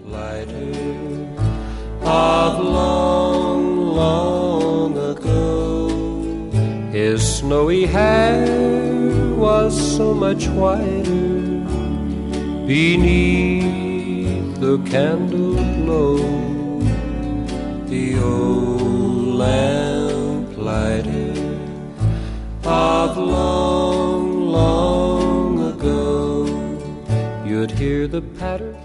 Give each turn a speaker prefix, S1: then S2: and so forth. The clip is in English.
S1: lighter of long, long ago. His snowy hair was so much whiter beneath the candle glow. The old lamp lighted of long, long ago. You'd hear the patter